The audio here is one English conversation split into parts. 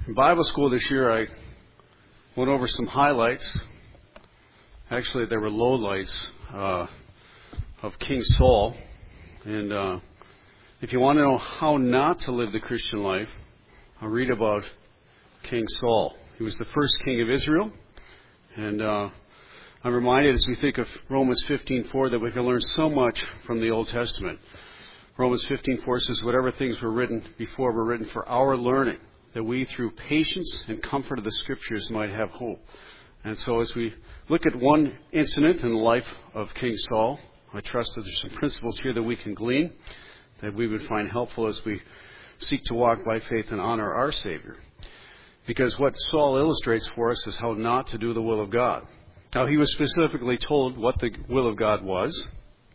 In Bible school this year, I went over some highlights. Actually, they were lowlights of King Saul. And if you want to know how not to live the Christian life, I'll read about King Saul. He was the first king of Israel. And I'm reminded as we think of Romans 15:4 that we can learn so much from the Old Testament. Romans 15:4 says, whatever things were written before were written for our learning, that we through patience and comfort of the Scriptures might have hope. And so as we look at one incident in the life of King Saul, I trust that there's some principles here that we can glean, that we would find helpful as we seek to walk by faith and honor our Savior. Because what Saul illustrates for us is how not to do the will of God. Now, he was specifically told what the will of God was,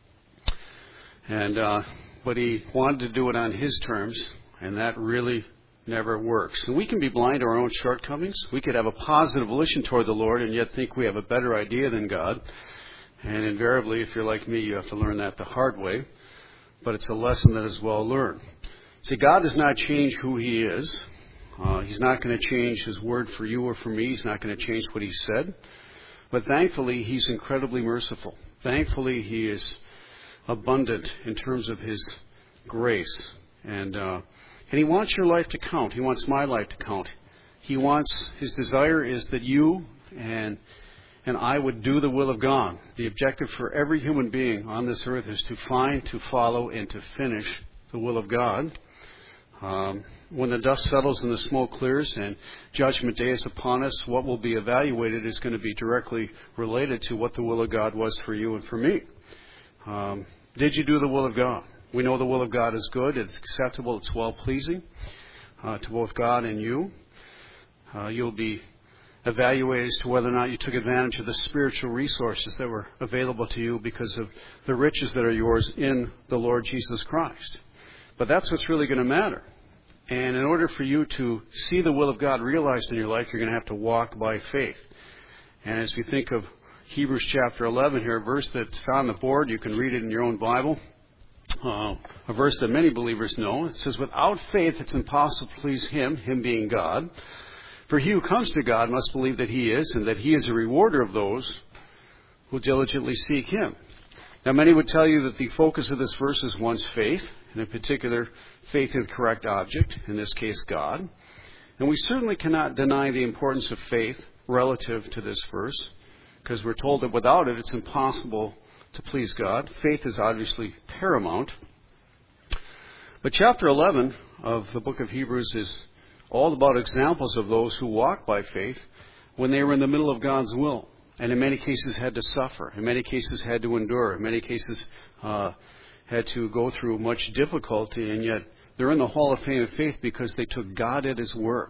but he wanted to do it on his terms, and that really never works. And we can be blind to our own shortcomings. We could have a positive volition toward the Lord and yet think we have a better idea than God. And invariably, if you're like me, you have to learn that the hard way. But it's a lesson that is well learned. See, God does not change who He is. He's not going to change His word for you or for me. He's not going to change what He said. But thankfully, He's incredibly merciful. Thankfully, He is abundant in terms of His grace. And He wants your life to count. He wants my life to count. His desire is that you and I would do the will of God. The objective for every human being on this earth is to find, to follow, and to finish the will of God. When the dust settles and the smoke clears and Judgment Day is upon us, what will be evaluated is going to be directly related to what the will of God was for you and for me. Did you do the will of God? We know the will of God is good, it's acceptable, it's well-pleasing to both God and you. You'll be evaluated as to whether or not you took advantage of the spiritual resources that were available to you because of the riches that are yours in the Lord Jesus Christ. But that's what's really going to matter. And in order for you to see the will of God realized in your life, you're going to have to walk by faith. And as we think of Hebrews chapter 11 here, a verse that's on the board, you can read it in your own Bible. A verse that many believers know. It says, without faith it's impossible to please Him being God. For he who comes to God must believe that He is, and that He is a rewarder of those who diligently seek Him. Now, many would tell you that the focus of this verse is one's faith, and in particular, faith in the correct object, in this case, God. And we certainly cannot deny the importance of faith relative to this verse, because we're told that without it, it's impossible to please God. Faith is obviously paramount. But chapter 11 of the book of Hebrews is all about examples of those who walk by faith when they were in the middle of God's will. And in many cases had to suffer. In many cases had to endure. In many cases had to go through much difficulty. And yet they're in the Hall of Fame of Faith because they took God at His word.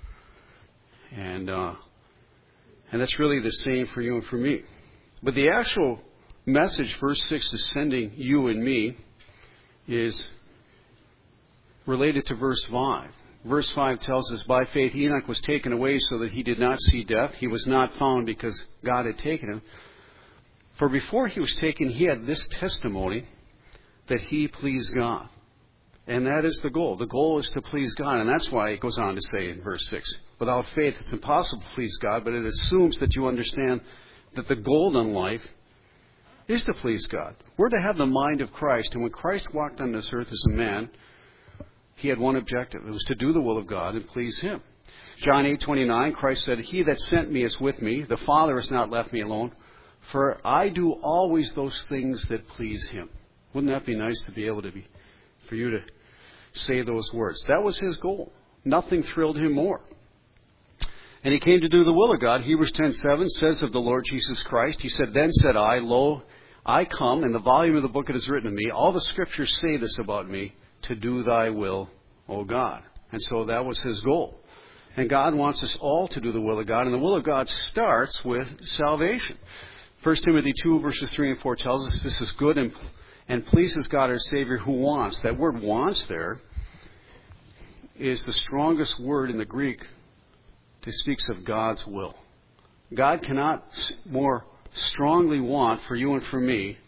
And that's really the same for you and for me. But the actual message, verse 6 is sending you and me, is related to verse 5. Verse 5 tells us, by faith Enoch was taken away so that he did not see death. He was not found because God had taken him. For before he was taken, he had this testimony that he pleased God. And that is the goal. The goal is to please God. And that's why it goes on to say in verse 6, without faith it's impossible to please God, but it assumes that you understand that the goal in life is to please God. We're to have the mind of Christ. And when Christ walked on this earth as a man, He had one objective. It was to do the will of God and please Him. John 8:29, Christ said, He that sent me is with me. The Father has not left me alone. For I do always those things that please Him. Wouldn't that be nice to be able to for you to say those words? That was His goal. Nothing thrilled Him more. And He came to do the will of God. Hebrews 10:7 says of the Lord Jesus Christ, He said, Then said I, Lo, I come, in the volume of the book it is written of me. All the Scriptures say this about me, to do Thy will, O God. And so that was His goal. And God wants us all to do the will of God. And the will of God starts with salvation. 1 Timothy 2 verses 3 and 4 tells us this is good and pleases God our Savior who wants. That word wants there is the strongest word in the Greek that speaks of God's will. God cannot more strongly want for you and for me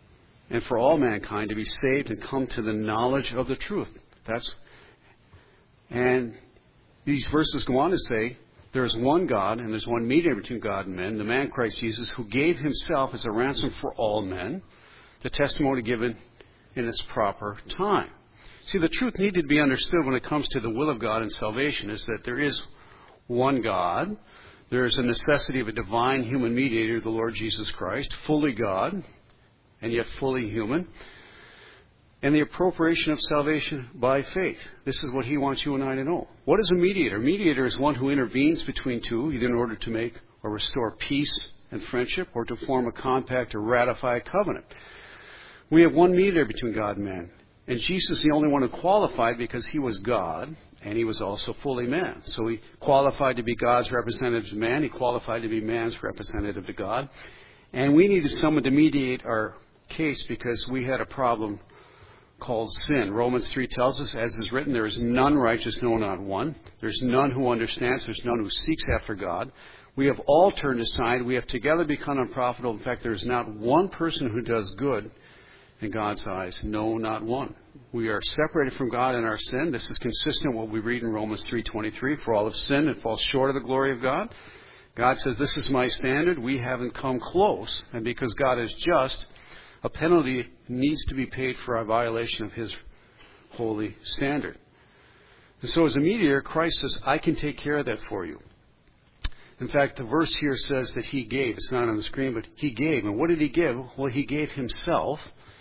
and for all mankind to be saved and come to the knowledge of the truth. That's And these verses go on to say, there's one God and there's one mediator between God and men, the man Christ Jesus, who gave himself as a ransom for all men, the testimony given in its proper time. See, the truth needed to be understood when it comes to the will of God and salvation is that there is one God. There is a necessity of a divine human mediator, the Lord Jesus Christ, fully God and yet fully human. And the appropriation of salvation by faith. This is what he wants you and I to know. What is a mediator? A mediator is one who intervenes between two, either in order to make or restore peace and friendship, or to form a compact or ratify a covenant. We have one mediator between God and man. And Jesus is the only one who qualified because he was God, and he was also fully man. So he qualified to be God's representative to man. He qualified to be man's representative to God. And we needed someone to mediate our case because we had a problem called sin. Romans 3 tells us, as is written, there is none righteous, no, not one. There's none who understands. There's none who seeks after God. We have all turned aside. We have together become unprofitable. In fact, there is not one person who does good in God's eyes. No, not one. We are separated from God in our sin. This is consistent with what we read in Romans 3:23. For all have sinned and fall short of the glory of God. God says, this is my standard. We haven't come close. And because God is just, a penalty needs to be paid for our violation of his holy standard. And so as a mediator, Christ says, I can take care of that for you. In fact, the verse here says that he gave. It's not on the screen, but he gave. And what did he give? Well, he gave himself.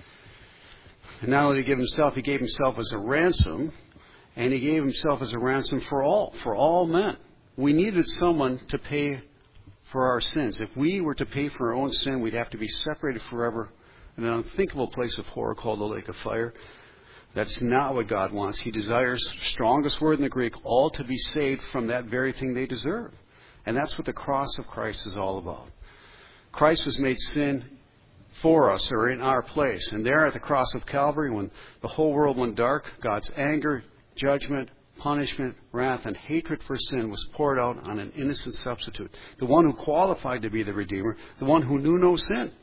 And not only did he give himself, he gave himself as a ransom. And he gave himself as a ransom for all men. We needed someone to pay for our sins. If we were to pay for our own sin, we'd have to be separated forever in an unthinkable place of horror called the lake of fire. That's not what God wants. He desires, strongest word in the Greek, all to be saved from that very thing they deserve. And that's what the cross of Christ is all about. Christ was made sin for us, or in our place. And there at the cross of Calvary, when the whole world went dark, God's anger, judgment, punishment, wrath, and hatred for sin was poured out on an innocent substitute. The one who qualified to be the Redeemer, the one who knew no sin.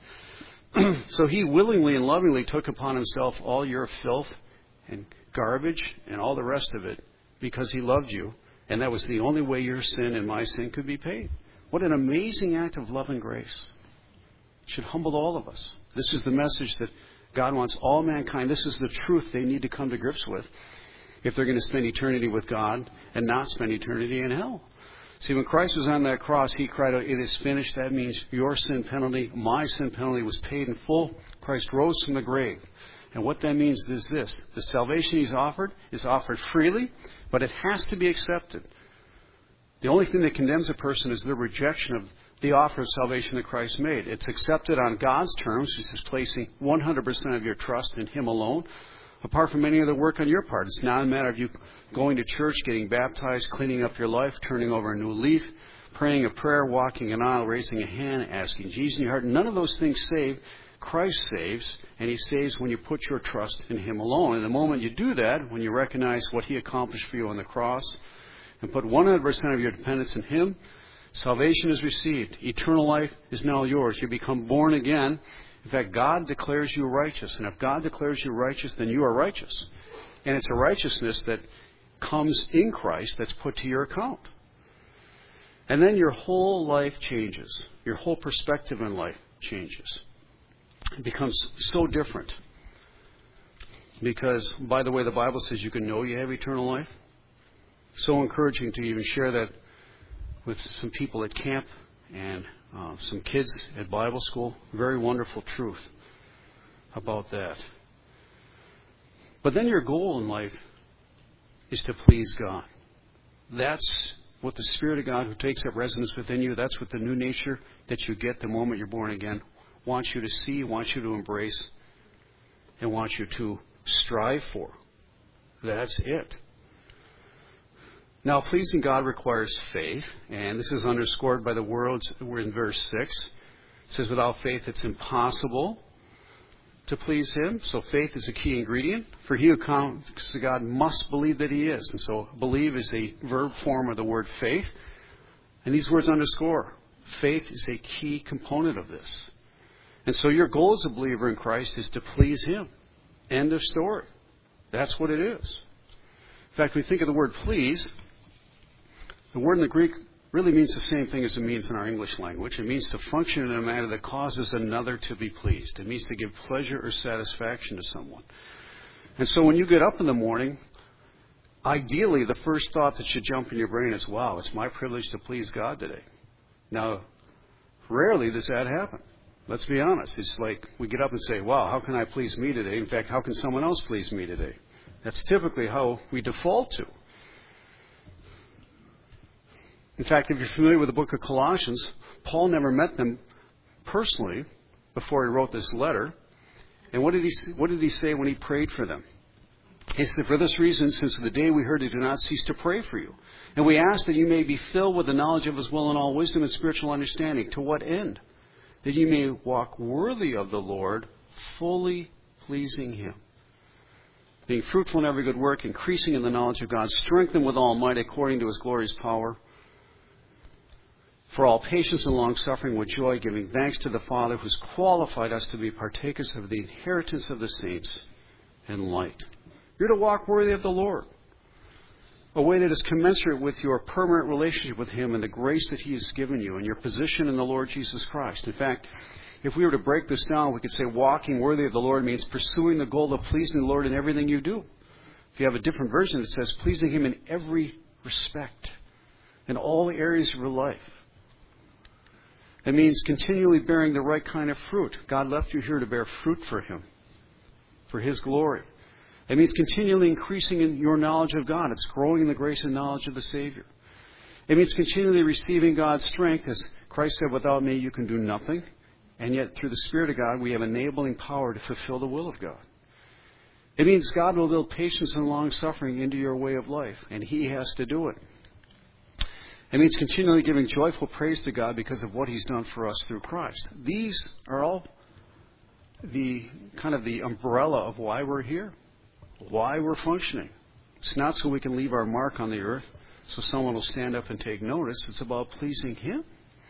So he willingly and lovingly took upon himself all your filth and garbage and all the rest of it because he loved you. And that was the only way your sin and my sin could be paid. What an amazing act of love and grace. It should humble all of us. This is the message that God wants all mankind. This is the truth they need to come to grips with if they're going to spend eternity with God and not spend eternity in hell. See, when Christ was on that cross, he cried out, it is finished. That means your sin penalty, my sin penalty was paid in full. Christ rose from the grave. And what that means is this. The salvation he's offered is offered freely, but it has to be accepted. The only thing that condemns a person is the rejection of the offer of salvation that Christ made. It's accepted on God's terms, which is placing 100% of your trust in him alone, apart from any other work on your part. It's not a matter of you going to church, getting baptized, cleaning up your life, turning over a new leaf, praying a prayer, walking an aisle, raising a hand, asking Jesus in your heart. None of those things save. Christ saves, and he saves when you put your trust in him alone. And the moment you do that, when you recognize what he accomplished for you on the cross, and put 100% of your dependence in him, salvation is received. Eternal life is now yours. You become born again. In fact, God declares you righteous. And if God declares you righteous, then you are righteous. And it's a righteousness that comes in Christ that's put to your account. And then your whole life changes. Your whole perspective in life changes. It becomes so different. Because, by the way, the Bible says you can know you have eternal life. So encouraging to even share that with some people at camp and some kids at Bible school. Very wonderful truth about that. But then your goal in life is to please God. That's what the Spirit of God who takes up residence within you, that's what the new nature that you get the moment you're born again wants you to see, wants you to embrace, and wants you to strive for. That's it. Now, pleasing God requires faith, and this is underscored by the words we're in verse 6. It says, without faith it's impossible to please him. So faith is a key ingredient. For he who comes to God must believe that he is. And so believe is a verb form of the word faith. And these words underscore faith is a key component of this. And so your goal as a believer in Christ is to please him. End of story. That's what it is. fact, when we think of the word please, the word in the Greek really means the same thing as it means in our English language. It means to function in a manner that causes another to be pleased. It means to give pleasure or satisfaction to someone. And so when you get up in the morning, ideally the first thought that should jump in your brain is, wow, it's my privilege to please God today. Now, rarely does that happen. Let's be honest. It's like we get up and say, wow, how can I please me today? In fact, how can someone else please me today? That's typically how we default to. In fact, if you're familiar with the book of Colossians, Paul never met them personally before he wrote this letter. And what did he say when he prayed for them? He said, for this reason, since the day we heard it, do not cease to pray for you. And we ask that you may be filled with the knowledge of his will and all wisdom and spiritual understanding. To what end? That you may walk worthy of the Lord, fully pleasing him. Being fruitful in every good work, increasing in the knowledge of God, strengthened with all might according to his glorious power. For all patience and long-suffering with joy, giving thanks to the Father who has qualified us to be partakers of the inheritance of the saints in light. You're to walk worthy of the Lord, a way that is commensurate with your permanent relationship with him and the grace that he has given you and your position in the Lord Jesus Christ. In fact, if we were to break this down, we could say walking worthy of the Lord means pursuing the goal of pleasing the Lord in everything you do. If you have a different version, it says pleasing him in every respect, in all areas of your life. It means continually bearing the right kind of fruit. God left you here to bear fruit for him, for his glory. It means continually increasing in your knowledge of God. It's growing in the grace and knowledge of the Savior. It means continually receiving God's strength. As Christ said, without me you can do nothing. And yet through the Spirit of God we have enabling power to fulfill the will of God. It means God will build patience and long-suffering into your way of life. And he has to do it. It means continually giving joyful praise to God because of what he's done for us through Christ. These are all the kind of the umbrella of why we're here, why we're functioning. It's not so we can leave our mark on the earth so someone will stand up and take notice. It's about pleasing him.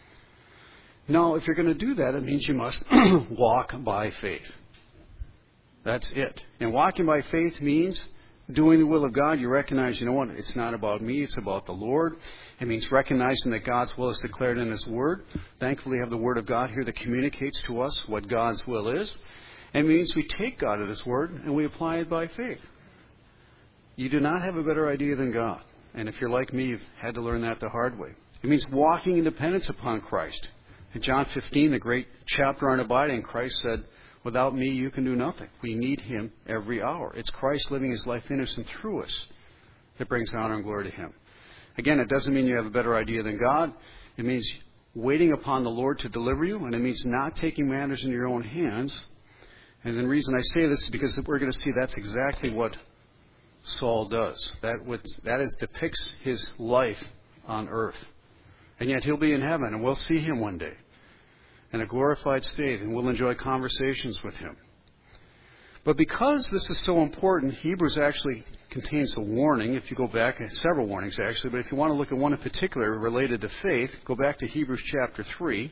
Now, if you're going to do that, it means you must walk by faith. That's it. And walking by faith means doing the will of God. You recognize, you know what, it's not about me, it's about the Lord. It means recognizing that God's will is declared in his word. Thankfully, we have the word of God here that communicates to us what God's will is. It means we take God at his word and we apply it by faith. You do not have a better idea than God. And if you're like me, you've had to learn that the hard way. It means walking in dependence upon Christ. In John 15, the great chapter on abiding, Christ said, without me, you can do nothing. We need him every hour. It's Christ living his life in us and through us that brings honor and glory to him. Again, it doesn't mean you have a better idea than God. It means waiting upon the Lord to deliver you, and it means not taking matters in your own hands. And the reason I say this is because we're going to see that's exactly what Saul does. That depicts his life on earth. And yet he'll be in heaven, and we'll see him one day in a glorified state, and we'll enjoy conversations with him. But because this is so important, Hebrews actually contains a warning. If you go back, several warnings actually, but if you want to look at one in particular related to faith, go back to Hebrews chapter 3.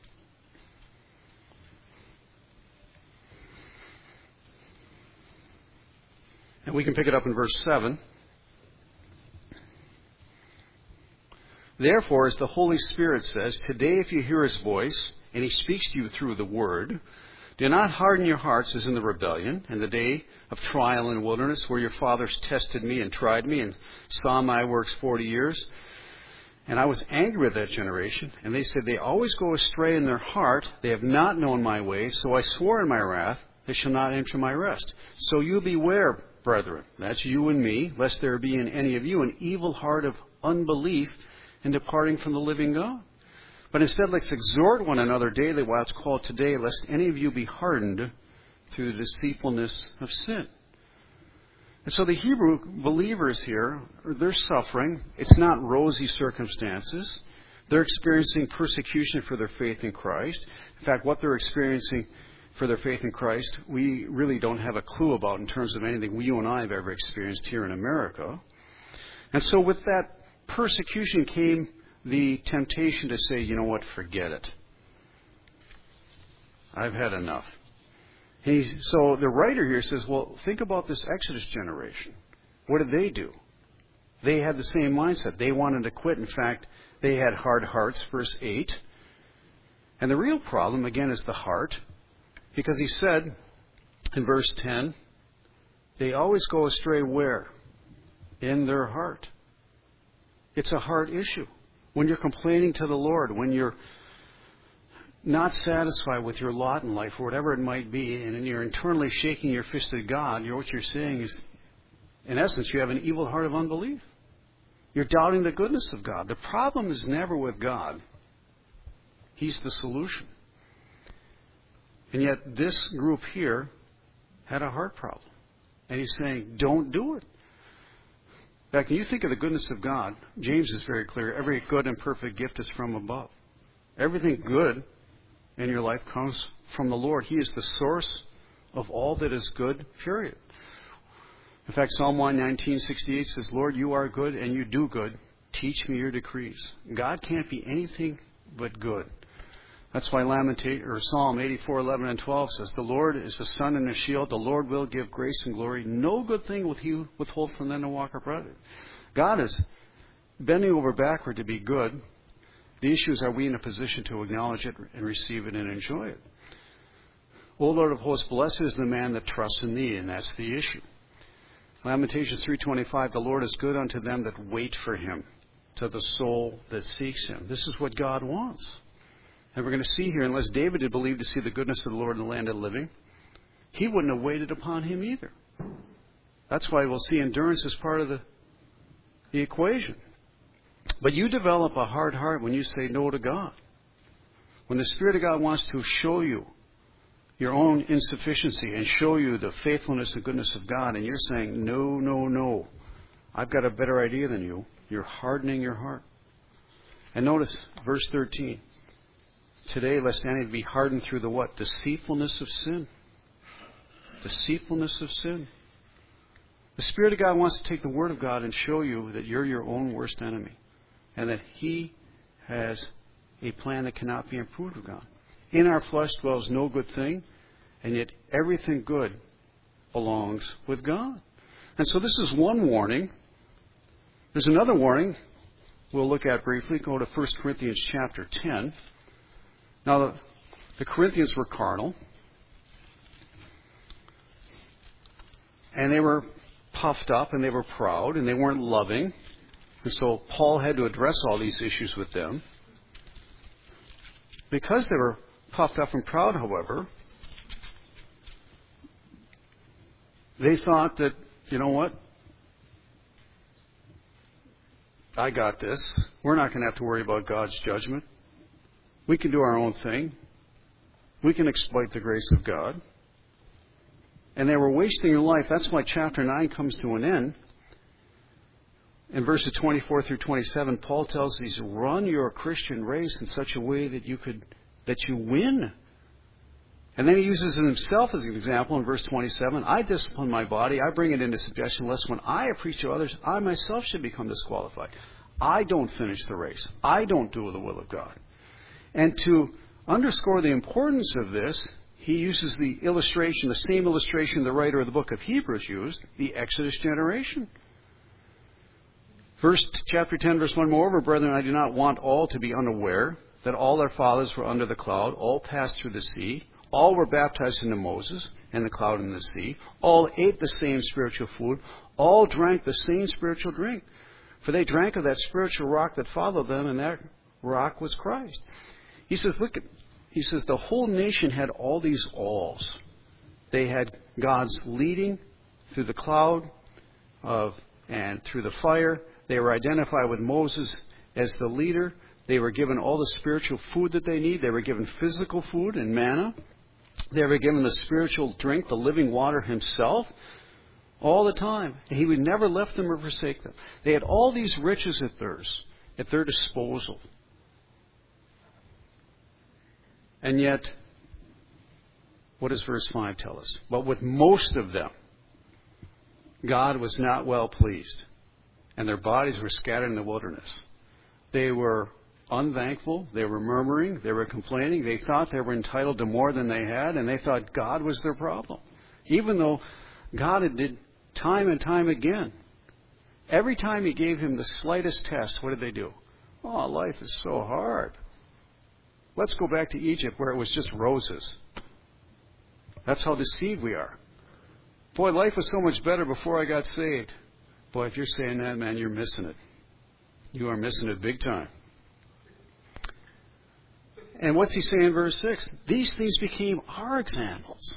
And we can pick it up in verse 7. Therefore, as the Holy Spirit says, today if you hear his voice, and he speaks to you through the word, do not harden your hearts as in the rebellion, in the day of trial in the wilderness, where your fathers tested me and tried me and saw my works 40 years. And I was angry with that generation, and they said, they always go astray in their heart. They have not known my ways, so I swore in my wrath, they shall not enter my rest. So you beware, brethren, that's you and me, lest there be in any of you an evil heart of unbelief in departing from the living God. But instead, let's exhort one another daily while it's called today, lest any of you be hardened through the deceitfulness of sin. And so the Hebrew believers here, they're suffering. It's not rosy circumstances. They're experiencing persecution for their faith in Christ. In fact, what they're experiencing for their faith in Christ, we really don't have a clue about in terms of anything you and I have ever experienced here in America. And so with that persecution came the temptation to say, you know what, forget it. I've had enough. So the writer here says, well, think about this Exodus generation. What did they do? They had the same mindset. They wanted to quit. In fact, they had hard hearts, verse 8. And the real problem, again, is the heart. Because he said in verse 10, they always go astray where? In their heart. It's a heart issue. When you're complaining to the Lord, when you're not satisfied with your lot in life, or whatever it might be, and you're internally shaking your fist at God, what you're saying is, in essence, you have an evil heart of unbelief. You're doubting the goodness of God. The problem is never with God. He's the solution. And yet this group here had a heart problem. And he's saying, don't do it. In fact, when you think of the goodness of God, James is very clear. Every good and perfect gift is from above. Everything good in your life comes from the Lord. He is the source of all that is good, period. In fact, Psalm 119:68 says, Lord, you are good and you do good. Teach me your decrees. God can't be anything but good. That's why Psalm 84:11 and 12 says, the Lord is a sun and a shield. The Lord will give grace and glory. No good thing will he withhold from them that walk uprightly. God is bending over backward to be good. The issue is, are we in a position to acknowledge it and receive it and enjoy it? O Lord of hosts, blessed is the man that trusts in thee, and that's the issue. Lamentations 3:25, the Lord is good unto them that wait for him, to the soul that seeks him. This is what God wants. And we're going to see here, unless David had believed to see the goodness of the Lord in the land of the living, he wouldn't have waited upon him either. That's why we'll see endurance as part of the equation. But you develop a hard heart when you say no to God. When the Spirit of God wants to show you your own insufficiency and show you the faithfulness and goodness of God, and you're saying, no, no, no, I've got a better idea than you, you're hardening your heart. And notice verse 13. Today, lest any be hardened through the what? Deceitfulness of sin. Deceitfulness of sin. The Spirit of God wants to take the Word of God and show you that you're your own worst enemy, and that He has a plan that cannot be improved of God. In our flesh dwells no good thing, and yet everything good belongs with God. And so this is one warning. There's another warning we'll look at briefly. Go to 1 Corinthians chapter 10. Now, the Corinthians were carnal, and they were puffed up, and they were proud, and they weren't loving. And so Paul had to address all these issues with them. Because they were puffed up and proud, however, they thought that, you know what? I got this. We're not going to have to worry about God's judgment. We can do our own thing. We can exploit the grace of God. And they were wasting their life. That's why chapter 9 comes to an end. In verses 24 through 27, Paul tells these, run your Christian race in such a way that you win. And then he uses himself as an example in verse 27. I discipline my body. I bring it into subjection, lest when I preach to others, I myself should become disqualified. I don't finish the race. I don't do the will of God. And to underscore the importance of this, he uses the illustration, the same illustration the writer of the book of Hebrews used, the Exodus generation. Chapter 10, verse 1, moreover, brethren, I do not want all to be unaware that all their fathers were under the cloud, all passed through the sea, all were baptized into Moses and the cloud and the sea, all ate the same spiritual food, all drank the same spiritual drink. For they drank of that spiritual rock that followed them, and that rock was Christ. He says, the whole nation had all these alls. They had God's leading through the cloud and through the fire. They were identified with Moses as the leader. They were given all the spiritual food that they need. They were given physical food and manna. They were given the spiritual drink, the living water himself, all the time. He would never left them or forsake them. They had all these riches at their disposal. And yet, what does verse 5 tell us? But with most of them, God was not well pleased, and their bodies were scattered in the wilderness. They were unthankful, they were murmuring, they were complaining, they thought they were entitled to more than they had, and they thought God was their problem. Even though God had did time and time again Every time he gave him the slightest test, what did they do? Oh, life is so hard. Let's go back to Egypt where it was just roses. That's how deceived we are. Boy, life was so much better before I got saved. Boy, if you're saying that, man, you're missing it. You are missing it big time. And what's he saying in verse 6? These things became our examples.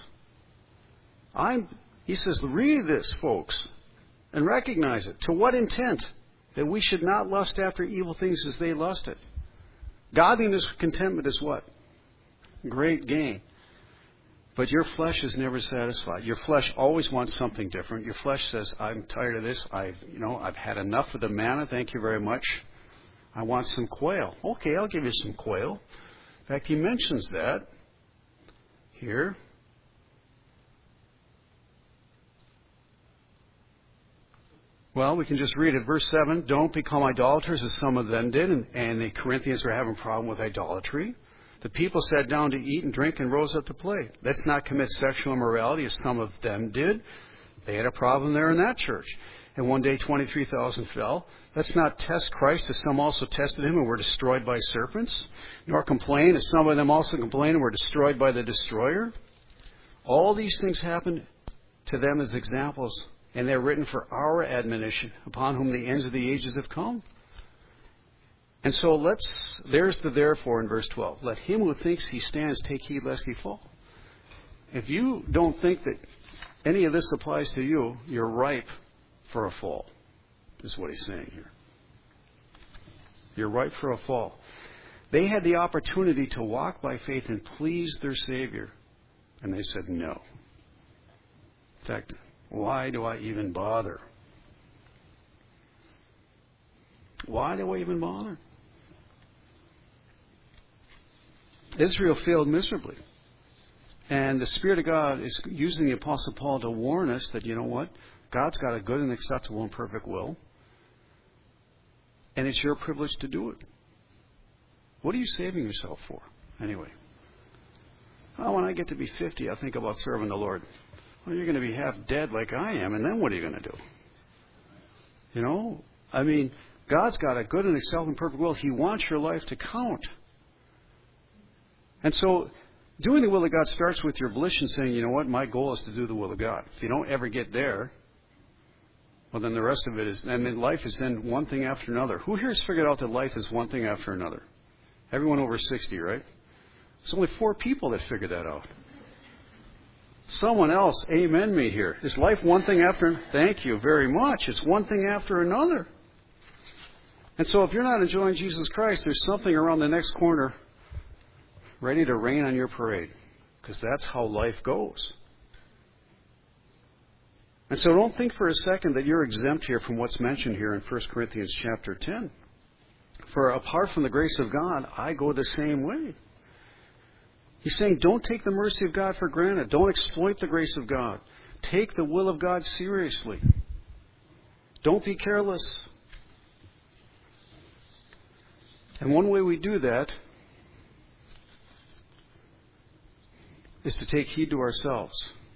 He says, read this, folks, and recognize it. To what intent? That we should not lust after evil things as they lusted. Godliness with contentment is what? Great gain. But your flesh is never satisfied. Your flesh always wants something different. Your flesh says, I'm tired of this. I've had enough of the manna. Thank you very much. I want some quail. Okay, I'll give you some quail. In fact, he mentions that here. Well, we can just read it. Verse 7, don't become idolaters as some of them did. And the Corinthians were having a problem with idolatry. The people sat down to eat and drink and rose up to play. Let's not commit sexual immorality as some of them did. They had a problem there in that church. And one day 23,000 fell. Let's not test Christ as some also tested him and were destroyed by serpents. Nor complain as some of them also complained and were destroyed by the destroyer. All these things happened to them as examples. And they're written for our admonition, upon whom the ends of the ages have come. And so there's the therefore in verse 12. Let him who thinks he stands take heed lest he fall. If you don't think that any of this applies to you, you're ripe for a fall, is what he's saying here. You're ripe for a fall. They had the opportunity to walk by faith and please their Savior. And they said no. In fact, why do I even bother? Why do I even bother? Israel failed miserably. And the Spirit of God is using the Apostle Paul to warn us that, you know what? God's got a good and acceptable and perfect will. And it's your privilege to do it. What are you saving yourself for, anyway? Oh, when I get to be 50, I'll think about serving the Lord. Well, you're going to be half dead like I am, and then what are you going to do? You know? I mean, God's got a good and acceptable and perfect will. He wants your life to count. And so, doing the will of God starts with your volition saying, you know what, my goal is to do the will of God. If you don't ever get there, well, then the rest of it is, and then life is then one thing after another. Who here has figured out that life is one thing after another? Everyone over 60, right? There's only 4 people that figured that out. Someone else, amen me here. Is life one thing after? Thank you very much. It's one thing after another. And so if you're not enjoying Jesus Christ, there's something around the next corner ready to rain on your parade. Because that's how life goes. And so don't think for a second that you're exempt here from what's mentioned here in 1 Corinthians chapter 10. For apart from the grace of God, I go the same way. He's saying, don't take the mercy of God for granted. Don't exploit the grace of God. Take the will of God seriously. Don't be careless. And one way we do that is to take heed to ourselves.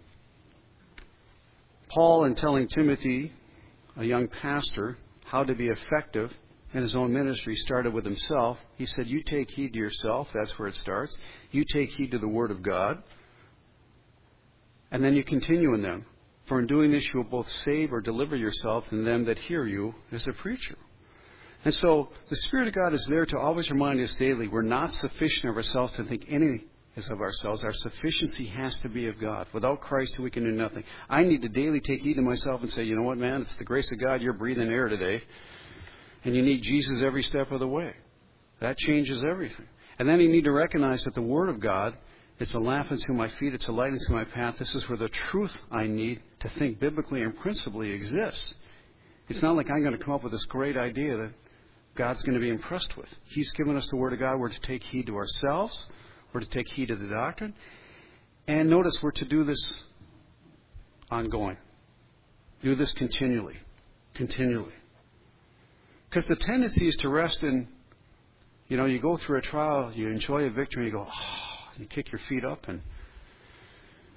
Paul, in telling Timothy, a young pastor, how to be effective in his own ministry, started with himself. He said, you take heed to yourself. That's where it starts. You take heed to the Word of God. And then you continue in them. For in doing this, you will both save or deliver yourself and them that hear you as a preacher. And so the Spirit of God is there to always remind us daily we're not sufficient of ourselves to think any is of ourselves. Our sufficiency has to be of God. Without Christ, we can do nothing. I need to daily take heed to myself and say, you know what, man, it's the grace of God. You're breathing air today. And you need Jesus every step of the way. That changes everything. And then you need to recognize that the Word of God is a lamp unto my feet. It's a light unto my path. This is where the truth I need to think biblically and principally exists. It's not like I'm going to come up with this great idea that God's going to be impressed with. He's given us the Word of God. We're to take heed to ourselves. We're to take heed to the doctrine. And notice we're to do this ongoing. Do this continually. Continually. Because the tendency is to rest in, you go through a trial, you enjoy a victory, you go, you kick your feet up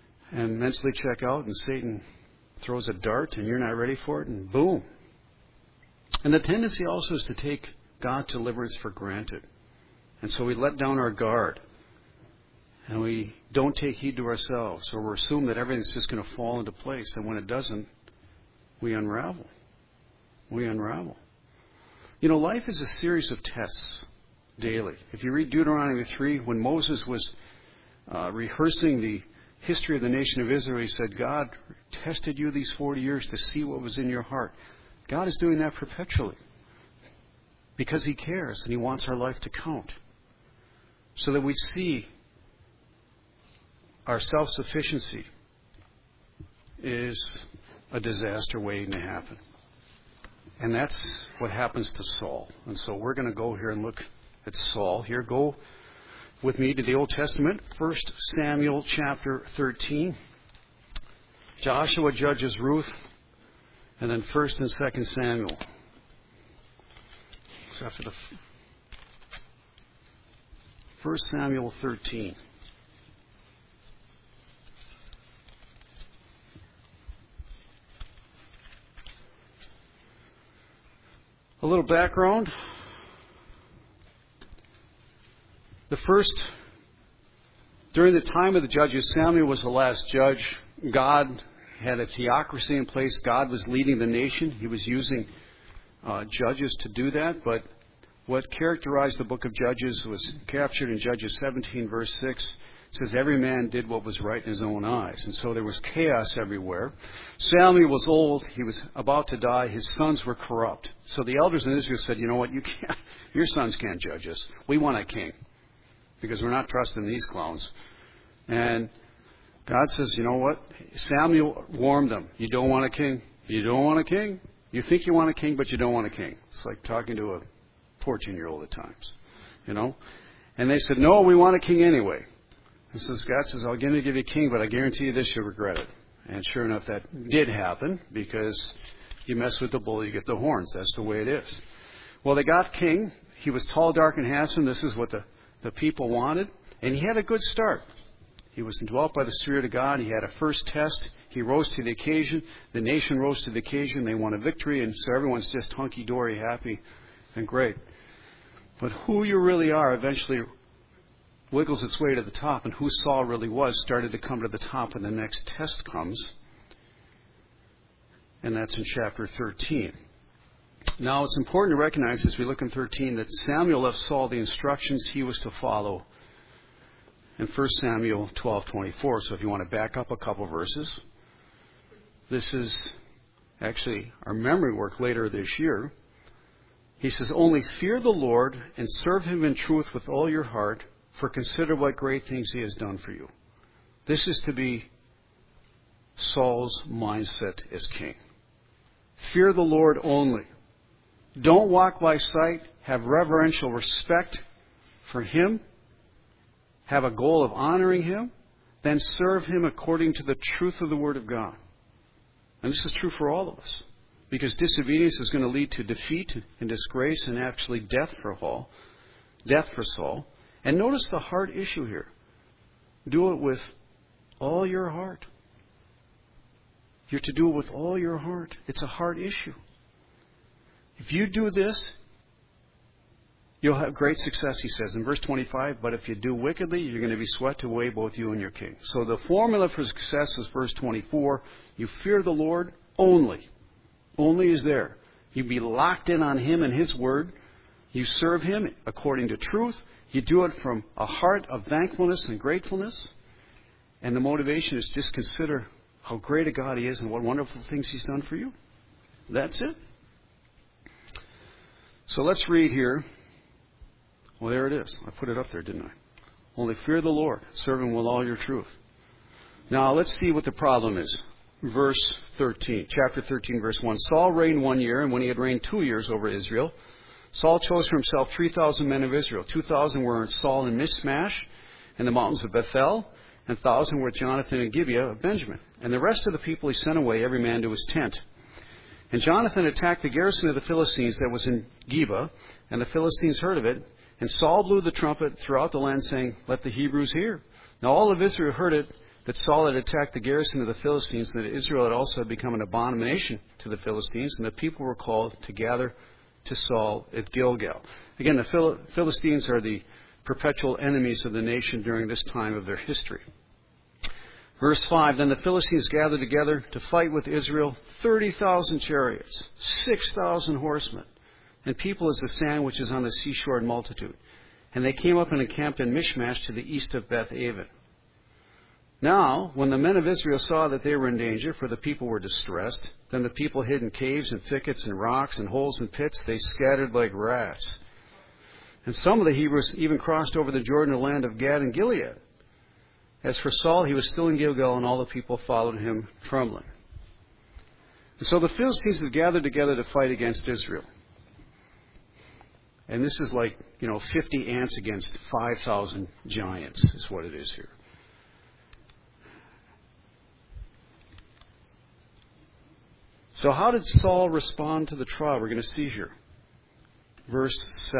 and mentally check out, and Satan throws a dart and you're not ready for it, and boom, And the tendency also is to take God's deliverance for granted. And so we let down our guard. And we don't take heed to ourselves, or we assume that everything's just going to fall into place. And when it doesn't, we unravel. We unravel. You know, life is a series of tests daily. If you read Deuteronomy 3, when Moses was rehearsing the history of the nation of Israel, he said, God tested you these 40 years to see what was in your heart. God is doing that perpetually because He cares and He wants our life to count, so that we see our self-sufficiency is a disaster waiting to happen. And that's what happens to Saul. And so we're going to go here and look at Saul here. Go with me to the Old Testament, 1 Samuel chapter 13. Joshua judges Ruth, and then 1 and 2 Samuel. So after the 1 Samuel 13. A little background. During the time of the judges, Samuel was the last judge. God had a theocracy in place. God was leading the nation. He was using judges to do that. But what characterized the book of Judges was captured in Judges 17, verse 6. It says, every man did what was right in his own eyes. And so there was chaos everywhere. Samuel was old. He was about to die. His sons were corrupt. So the elders in Israel said, you know what, your sons can't judge us. We want a king, because we're not trusting these clowns. And God says, you know what? Samuel warned them. You don't want a king? You don't want a king? You think you want a king, but you don't want a king. It's like talking to a 14-year-old at times, you know. And they said, no, we want a king anyway. And so God says, I'm going to give you a king, but I guarantee you this, you'll regret it. And sure enough, that did happen, because you mess with the bull, you get the horns. That's the way it is. Well, they got king. He was tall, dark, and handsome. This is what the people wanted. And he had a good start. He was indwelt by the Spirit of God. He had a first test. He rose to the occasion. The nation rose to the occasion. They won a victory. And so everyone's just hunky-dory, happy, and great. But who you really are eventually wiggles its way to the top. And who Saul really was started to come to the top when the next test comes. And that's in chapter 13. Now, it's important to recognize as we look in 13 that Samuel left Saul the instructions he was to follow in 1 Samuel 12:24. So if you want to back up a couple verses, this is actually our memory work later this year. He says, only fear the Lord and serve Him in truth with all your heart, for consider what great things He has done for you. This is to be Saul's mindset as king. Fear the Lord only. Don't walk by sight. Have reverential respect for Him. Have a goal of honoring Him. Then serve Him according to the truth of the Word of God. And this is true for all of us, because disobedience is going to lead to defeat and disgrace and actually death for Saul. And notice the heart issue here. Do it with all your heart. You're to do it with all your heart. It's a heart issue. If you do this, you'll have great success, he says in verse 25. But if you do wickedly, you're going to be swept away, both you and your king. So the formula for success is verse 24. You fear the Lord only. Only is there. You be locked in on Him and His Word. You serve Him according to truth. You do it from a heart of thankfulness and gratefulness. And the motivation is just consider how great a God He is and what wonderful things He's done for you. That's it. So let's read here. Well, there it is. I put it up there, didn't I? Only fear the Lord. Serve Him with all your truth. Now, let's see what the problem is. Verse 13, chapter 13, verse 1. Saul reigned 1 year, and when he had reigned 2 years over Israel, Saul chose for himself 3,000 men of Israel. 2,000 were in Saul and Michmash in the mountains of Bethel, and 1,000 were with Jonathan and Gibeah of Benjamin. And the rest of the people he sent away, every man to his tent. And Jonathan attacked the garrison of the Philistines that was in Geba, and the Philistines heard of it. And Saul blew the trumpet throughout the land, saying, let the Hebrews hear. Now all of Israel heard it, that Saul had attacked the garrison of the Philistines, and that Israel had also become an abomination to the Philistines, and the people were called to gather to Saul at Gilgal. Again, the Philistines are the perpetual enemies of the nation during this time of their history. Verse 5, then the Philistines gathered together to fight with Israel 30,000 chariots, 6,000 horsemen, and people as the sand which is on the seashore in multitude. And they came up and encamped in Michmash to the east of Beth-aven. Now, when the men of Israel saw that they were in danger, for the people were distressed, then the people hid in caves and thickets and rocks and holes and pits. They scattered like rats. And some of the Hebrews even crossed over the Jordan to the land of Gad and Gilead. As for Saul, he was still in Gilgal, and all the people followed him trembling. And so the Philistines had gathered together to fight against Israel. And this is like, 50 ants against 5,000 giants is what it is here. So how did Saul respond to the trial? We're going to see here. Verse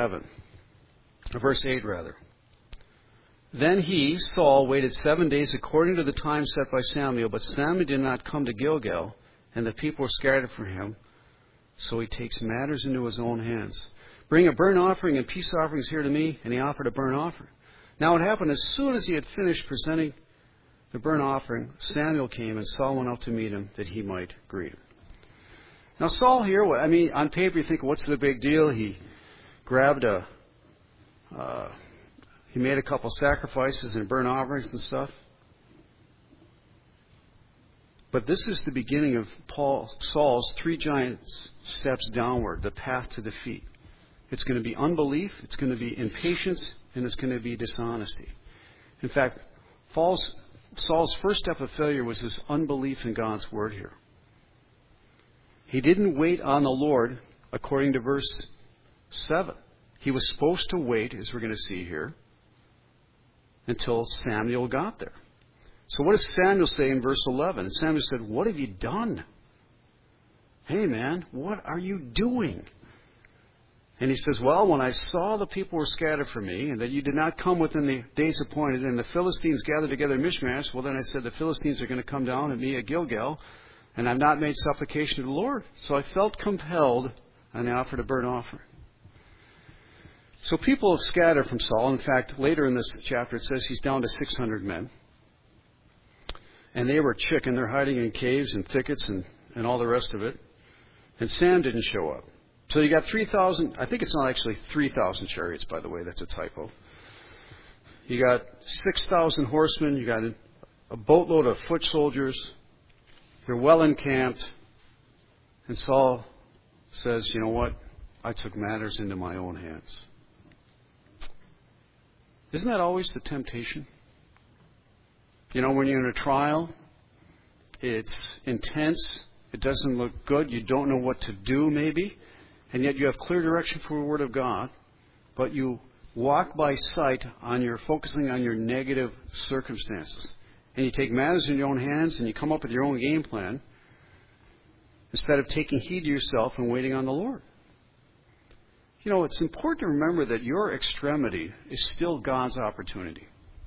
8 rather. Then he, Saul, waited 7 days according to the time set by Samuel, but Samuel did not come to Gilgal, and the people were scattered from him. So he takes matters into his own hands. Bring a burnt offering and peace offerings here to me, and he offered a burnt offering. Now it happened as soon as he had finished presenting the burnt offering, Samuel came, and Saul went out to meet him that he might greet him. Now Saul here, on paper you think, what's the big deal? He grabbed he made a couple sacrifices and burnt offerings and stuff. But this is the beginning of Saul's 3 giant steps downward, the path to defeat. It's going to be unbelief, it's going to be impatience, and it's going to be dishonesty. In fact, Saul's first step of failure was this unbelief in God's word here. He didn't wait on the Lord according to verse 7. He was supposed to wait, as we're going to see here, until Samuel got there. So what does Samuel say in verse 11? And Samuel said, what have you done? Hey man, what are you doing? And he says, well, when I saw the people were scattered from me, and that you did not come within the days appointed, and the Philistines gathered together in Michmash, well then I said, the Philistines are going to come down at me at Gilgal, and I've not made supplication to the Lord. So I felt compelled, and I offered a burnt offering. So people have scattered from Saul. In fact, later in this chapter it says he's down to 600 men. And they were chicken. They're hiding in caves and thickets and all the rest of it. And Sam didn't show up. So you got 3,000. I think it's not actually 3,000 chariots, by the way. That's a typo. You got 6,000 horsemen. You got a boatload of foot soldiers. They're well encamped. And Saul says, you know what? I took matters into my own hands. Isn't that always the temptation? When you're in a trial, it's intense, it doesn't look good, you don't know what to do maybe, and yet you have clear direction from the Word of God, but you walk by sight focusing on your negative circumstances. And you take matters in your own hands and you come up with your own game plan instead of taking heed to yourself and waiting on the Lord. It's important to remember that your extremity is still God's opportunity.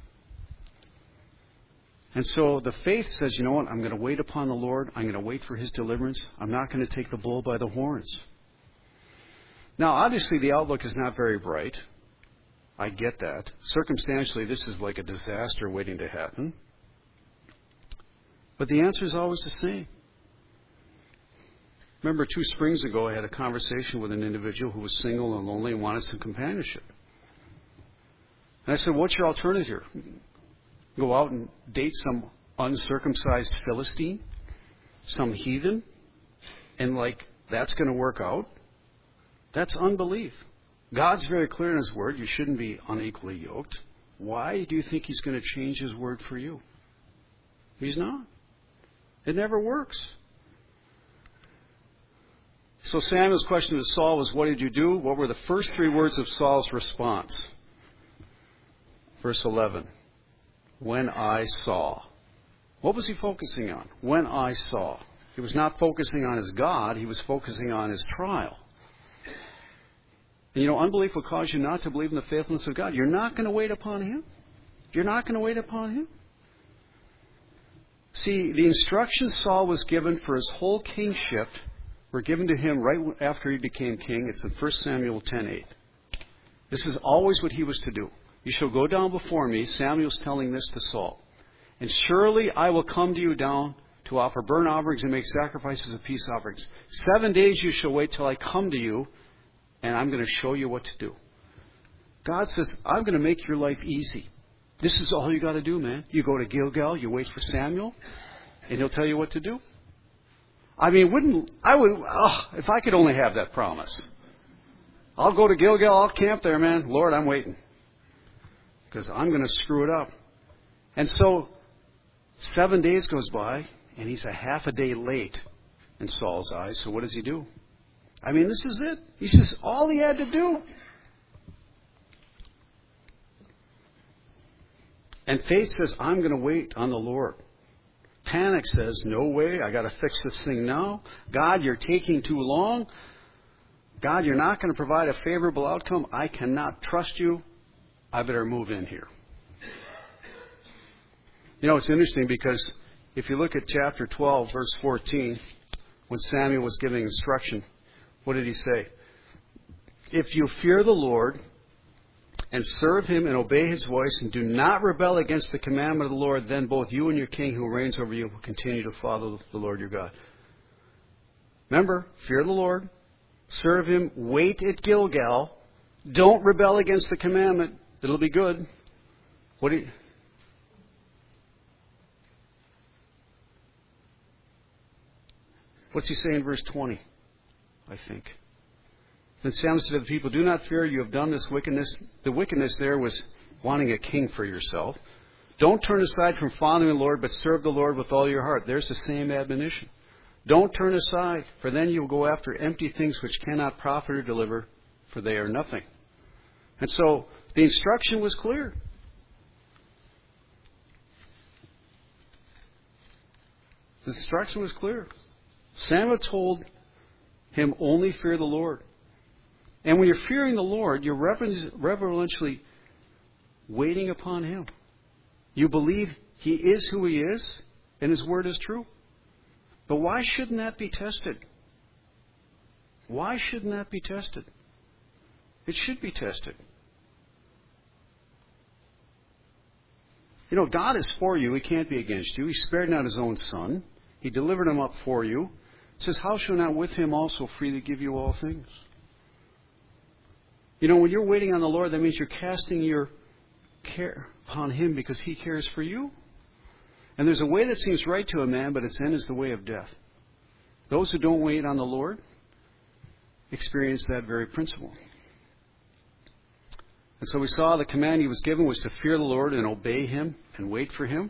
And so the faith says, you know what, I'm going to wait upon the Lord. I'm going to wait for His deliverance. I'm not going to take the bull by the horns. Now, obviously, the outlook is not very bright. I get that. Circumstantially, this is like a disaster waiting to happen. But the answer is always the same. Remember 2 springs ago, I had a conversation with an individual who was single and lonely and wanted some companionship. And I said, what's your alternative? Go out and date some uncircumcised Philistine? Some heathen? And that's going to work out? That's unbelief. God's very clear in His Word. You shouldn't be unequally yoked. Why do you think He's going to change His Word for you? He's not. It never works. So Samuel's question to Saul was, what did you do? What were the first 3 words of Saul's response? Verse 11. When I saw. What was he focusing on? When I saw. He was not focusing on his God. He was focusing on his trial. And unbelief will cause you not to believe in the faithfulness of God. You're not going to wait upon Him. You're not going to wait upon Him. See, the instructions Saul was given for his whole kingship were given to him right after he became king. It's in 1 Samuel 10:8. This is always what he was to do. You shall go down before me. Samuel's telling this to Saul. And surely I will come to you down to offer burnt offerings and make sacrifices of peace offerings. 7 days you shall wait till I come to you, and I'm going to show you what to do. God says, I'm going to make your life easy. This is all you got to do, man. You go to Gilgal, you wait for Samuel, and he'll tell you what to do. I mean, if I could only have that promise. I'll go to Gilgal, I'll camp there, man. Lord, I'm waiting. Because I'm going to screw it up. And so, 7 days goes by, and he's a half a day late in Saul's eyes. So what does he do? I mean, this is it. He says all he had to do. And faith says, I'm going to wait on the Lord. Panic says, no way, I got to fix this thing now. God, you're taking too long. God, you're not going to provide a favorable outcome. I cannot trust you. I better move in here. You know, it's interesting because if you look at chapter 12, verse 14, when Samuel was giving instruction, what did he say? If you fear the Lord and serve him and obey his voice and do not rebel against the commandment of the Lord, then both you and your king who reigns over you will continue to follow the Lord your God. Remember, fear the Lord, serve him, wait at Gilgal, don't rebel against the commandment. It'll be good. What's he say in verse 20, I think? Then Samuel said to the people, do not fear, you have done this wickedness. The wickedness there was wanting a king for yourself. Don't turn aside from following the Lord, but serve the Lord with all your heart. There's the same admonition. Don't turn aside, for then you will go after empty things which cannot profit or deliver, for they are nothing. And so, the instruction was clear. The instruction was clear. Samuel told him, only fear the Lord. And when you're fearing the Lord, you're reverentially waiting upon him. You believe he is who he is, and his word is true. But why shouldn't that be tested? Why shouldn't that be tested? It should be tested. You know, God is for you. He can't be against you. He spared not his own son. He delivered him up for you. It says, how shall not with him also freely give you all things? You know, when you're waiting on the Lord, that means you're casting your care upon him because he cares for you. And there's a way that seems right to a man, but its end is the way of death. Those who don't wait on the Lord experience that very principle. And so we saw the command he was given was to fear the Lord and obey him and wait for him.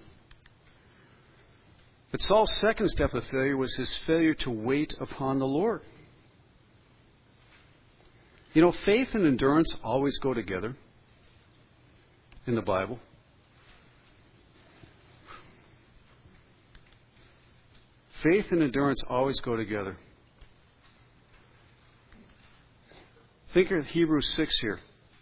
But Saul's second step of failure was his failure to wait upon the Lord. You know, faith and endurance always go together in the Bible. Faith and endurance always go together. Think of Hebrews 6 here.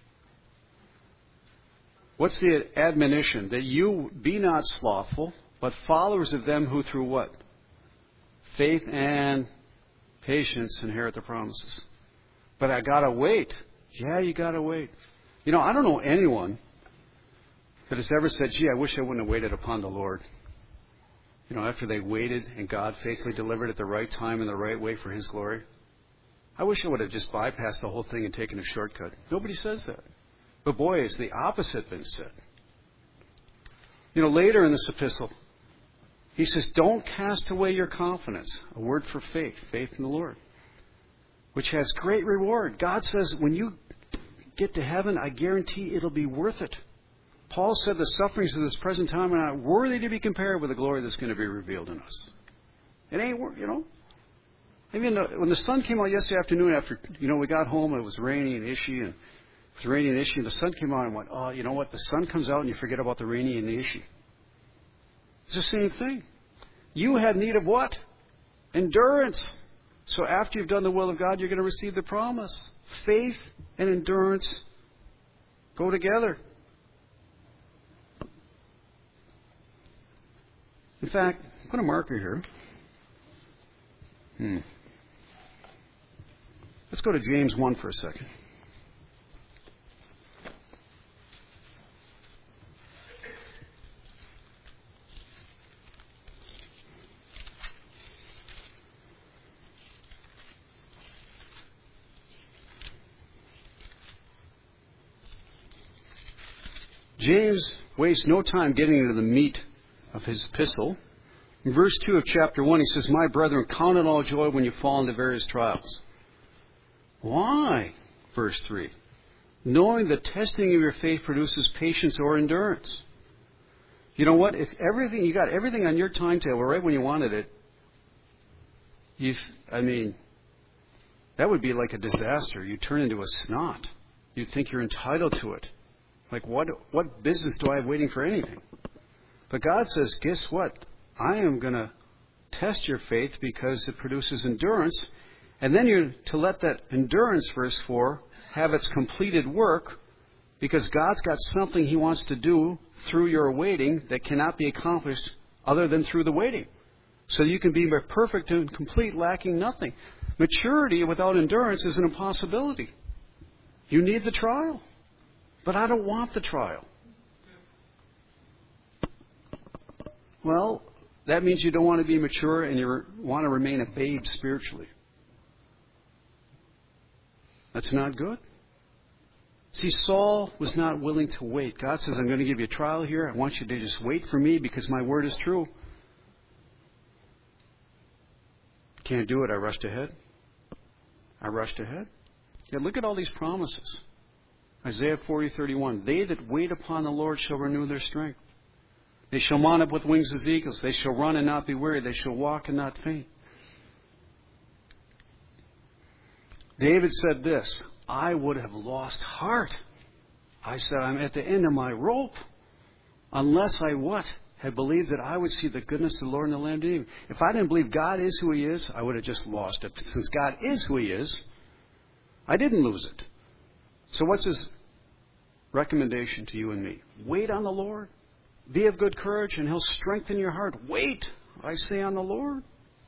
What's the admonition? That you be not slothful, but followers of them who through what? Faith and patience inherit the promises. But I got to wait. Yeah, you got to wait. You know, I don't know anyone that has ever said, gee, I wish I wouldn't have waited upon the Lord. You know, after they waited and God faithfully delivered at the right time and the right way for his glory. I wish I would have just bypassed the whole thing and taken a shortcut. Nobody says that. But boy, has the opposite been said. You know, later in this epistle, he says, don't cast away your confidence. A word for faith, faith in the Lord, which has great reward. God says, when you get to heaven, I guarantee it'll be worth it. Paul said the sufferings of this present time are not worthy to be compared with the glory that's going to be revealed in us. It ain't, you know. I mean, when the sun came out yesterday afternoon after, we got home, it was rainy and ishy, and it was rainy and ishy, and the sun came out and went, oh, you know what? The sun comes out and you forget about the rainy and the ishy. It's the same thing. You have need of what? Endurance. So after you've done the will of God, you're going to receive the promise. Faith and endurance go together. In fact, Put a marker here. Let's go to James 1 for a second. James wastes no time getting into the meat of his epistle. In verse 2 of chapter 1, he says, "My brethren, count it all joy when you fall into various trials." Why? Verse 3. "Knowing the testing of your faith produces patience or endurance." You know what? If you got everything on your timetable right when you wanted it, that would be like a disaster. You turn into a snot. You think you're entitled to it. Like, what business do I have waiting for anything? But God says, guess what? I am going to test your faith because it produces endurance. And then you're to let that endurance, verse 4, have its completed work, because God's got something He wants to do through your waiting that cannot be accomplished other than through the waiting. So you can be perfect and complete, lacking nothing. Maturity without endurance is an impossibility. You need the trial. But I don't want the trial. Well, that means you don't want to be mature and you want to remain a babe spiritually. That's not good. See, Saul was not willing to wait. God says, I'm going to give you a trial here. I want you to just wait for me because my word is true. Can't do it. I rushed ahead. Yeah, look at all these promises. Isaiah 40:31. They that wait upon the Lord shall renew their strength. They shall mount up with wings as eagles. They shall run and not be weary. They shall walk and not faint. David said this, I would have lost heart. I said, I'm at the end of my rope. Unless I had believed that I would see the goodness of the Lord in the land of Eden. If I didn't believe God is who He is, I would have just lost it. But since God is who He is, I didn't lose it. So what's His recommendation to you and me? Wait on the Lord. Be of good courage, and He'll strengthen your heart. Wait, I say, on the Lord.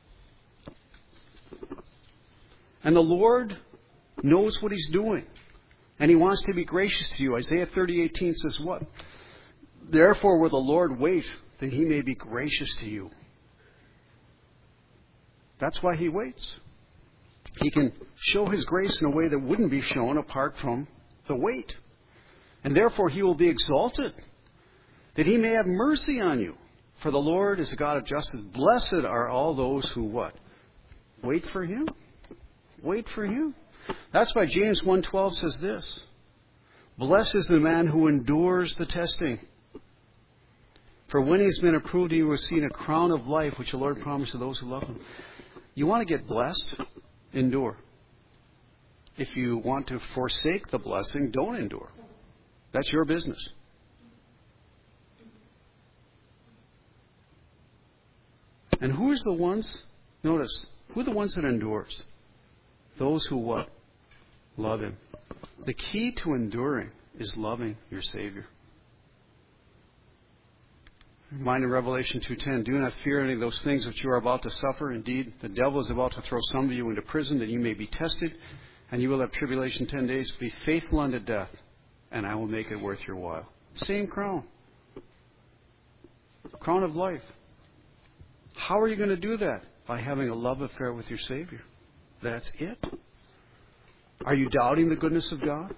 And the Lord knows what He's doing. And He wants to be gracious to you. Isaiah 30:18 says what? Therefore will the Lord wait, that He may be gracious to you. That's why He waits. He can show His grace in a way that wouldn't be shown apart from the wait. And therefore He will be exalted, that He may have mercy on you. For the Lord is a God of justice. Blessed are all those who what? Wait for Him. Wait for Him. That's why James 1:12 says this. Blessed is the man who endures the testing. For when he has been approved, he will receive a crown of life, which the Lord promised to those who love Him. You want to get blessed? Endure. If you want to forsake the blessing, don't endure. That's your business. And who's the ones? Notice, who are the ones that endures? Those who what? Love Him. The key to enduring is loving your Savior. Mind in Revelation 2:10, do not fear any of those things which you are about to suffer. Indeed, the devil is about to throw some of you into prison that you may be tested, and you will have tribulation 10 days. Be faithful unto death, and I will make it worth your while. Same crown. Crown of life. How are you going to do that? By having a love affair with your Savior. That's it. Are you doubting the goodness of God?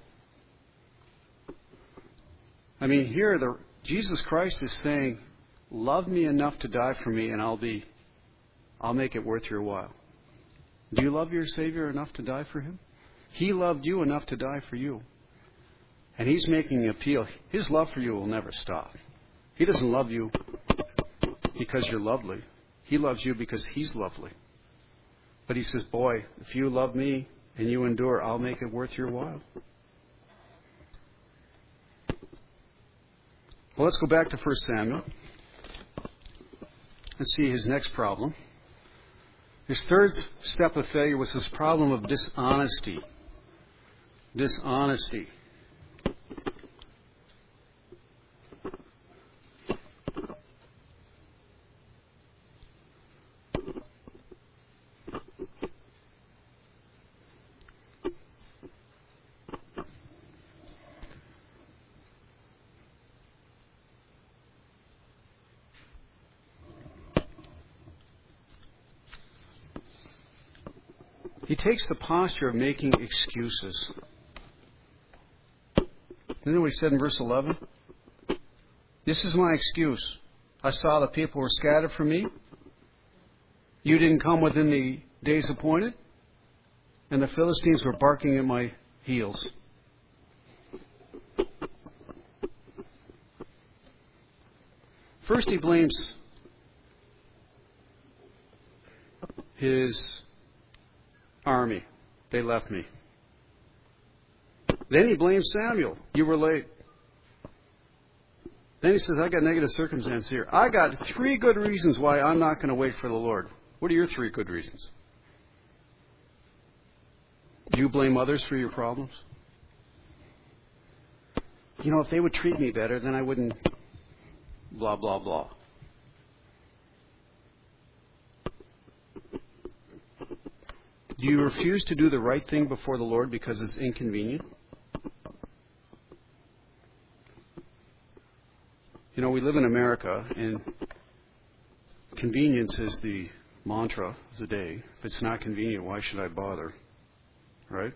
I mean, here Jesus Christ is saying, love me enough to die for me, and I'll make it worth your while. Do you love your Savior enough to die for Him? He loved you enough to die for you. And He's making an appeal. His love for you will never stop. He doesn't love you because you're lovely. He loves you because He's lovely. But He says, boy, if you love me and you endure, I'll make it worth your while. Well, let's go back to 1 Samuel and see his next problem. His third step of failure was his problem of dishonesty. Dishonesty. He takes the posture of making excuses. You know what he said in verse 11? This is my excuse. I saw the people were scattered from me. You didn't come within the days appointed. And the Philistines were barking at my heels. First he blames his army. They left me. Then he blames Samuel. You were late. Then he says, I got negative circumstances here. I got 3 good reasons why I'm not going to wait for the Lord. What are your 3 good reasons? Do you blame others for your problems? You know, if they would treat me better, then I wouldn't blah, blah, blah. Do you refuse to do the right thing before the Lord because it's inconvenient? You know, we live in America, and convenience is the mantra of the day. If it's not convenient, why should I bother? Right?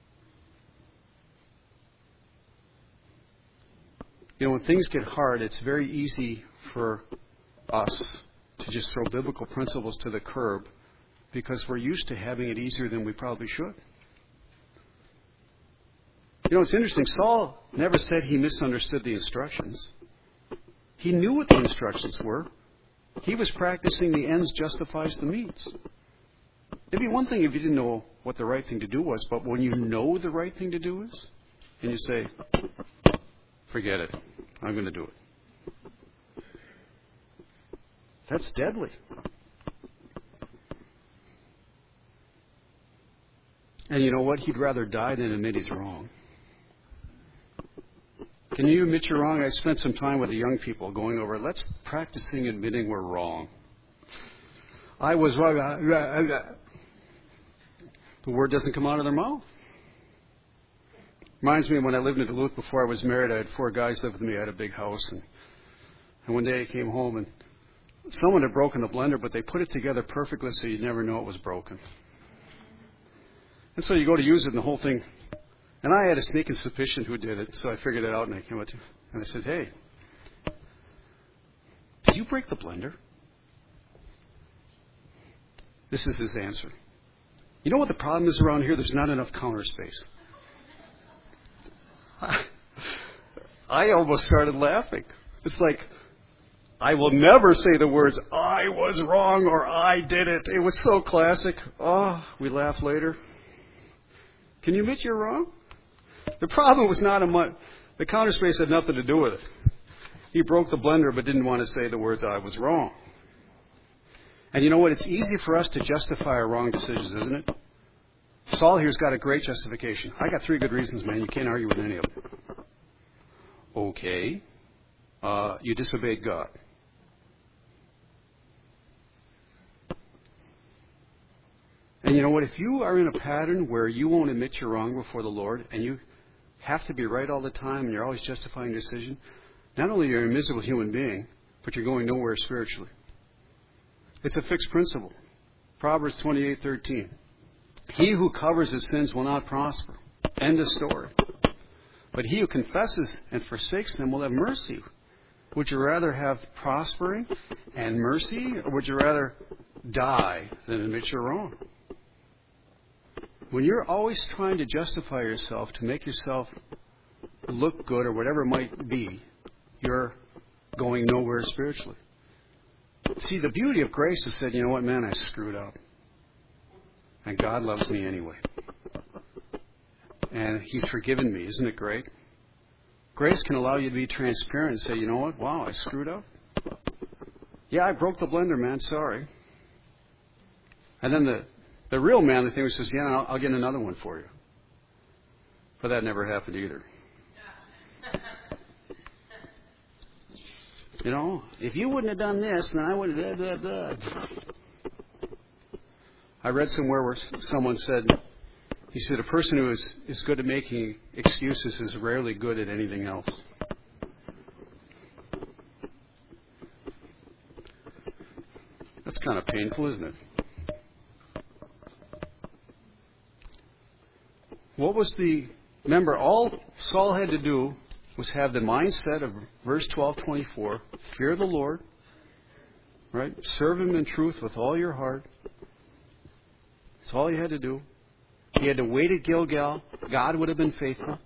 You know, when things get hard, it's very easy for us to just throw biblical principles to the curb because we're used to having it easier than we probably should. You know, it's interesting. Saul never said he misunderstood the instructions. He knew what the instructions were. He was practicing the ends justifies the means. It'd be one thing if you didn't know what the right thing to do was, but when you know the right thing to do is, and you say, forget it, I'm going to do it. That's deadly. And you know what? He'd rather die than admit he's wrong. Can you admit you're wrong? I spent some time with the young people going over, let's practicing admitting we're wrong. I was wrong. The word doesn't come out of their mouth. Reminds me of when I lived in Duluth before I was married. I had 4 guys live with me. I had a big house. And one day I came home and someone had broken the blender, but they put it together perfectly so you'd never know it was broken. And so you go to use it and the whole thing. And I had a sneaking suspicion who did it, so I figured it out and I came up to him. And I said, hey, did you break the blender? This is his answer. You know what the problem is around here? There's not enough counter space. I almost started laughing. It's like, I will never say the words, I was wrong or I did it. It was so classic. Oh, we laugh later. Can you admit you're wrong? The problem was not the counter space had nothing to do with it. He broke the blender but didn't want to say the words, I was wrong. And you know what? It's easy for us to justify our wrong decisions, isn't it? Saul here's got a great justification. I got 3 good reasons, man. You can't argue with any of them. Okay. You disobeyed God. And you know what? If you are in a pattern where you won't admit you're wrong before the Lord and you have to be right all the time and you're always justifying your decision, not only are you a miserable human being, but you're going nowhere spiritually. It's a fixed principle. Proverbs 28:13. He who covers his sins will not prosper. End of story. But he who confesses and forsakes them will have mercy. Would you rather have prospering and mercy, or would you rather die than admit you're wrong? When you're always trying to justify yourself to make yourself look good or whatever it might be, you're going nowhere spiritually. See, the beauty of grace is that, you know what, man, I screwed up. And God loves me anyway. And He's forgiven me. Isn't it great? Grace can allow you to be transparent and say, you know what, wow, I screwed up. Yeah, I broke the blender, man, sorry. And then the real manly thing says, yeah, I'll get another one for you. But that never happened either. You know, if you wouldn't have done this, then I would have... I read somewhere where someone said, he said, a person who is good at making excuses is rarely good at anything else. That's kind of painful, isn't it? Remember, all Saul had to do was have the mindset of verse 12:24, fear the Lord, right? Serve Him in truth with all your heart. That's all he had to do. He had to wait at Gilgal. God would have been faithful.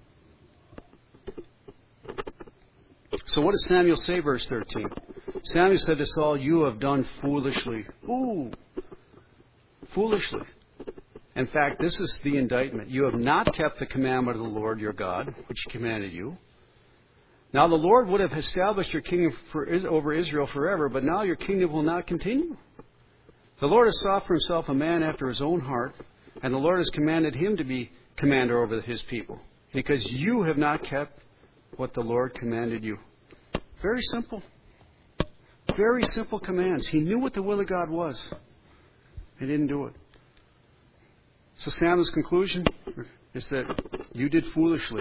So what does Samuel say, verse 13? Samuel said to Saul, you have done foolishly. Ooh, foolishly. In fact, this is the indictment. You have not kept the commandment of the Lord your God, which He commanded you. Now the Lord would have established your kingdom over Israel forever, but now your kingdom will not continue. The Lord has sought for Himself a man after His own heart, and the Lord has commanded him to be commander over His people, because you have not kept what the Lord commanded you. Very simple. Very simple commands. He knew what the will of God was. He didn't do it. So Samuel's conclusion is that you did foolishly.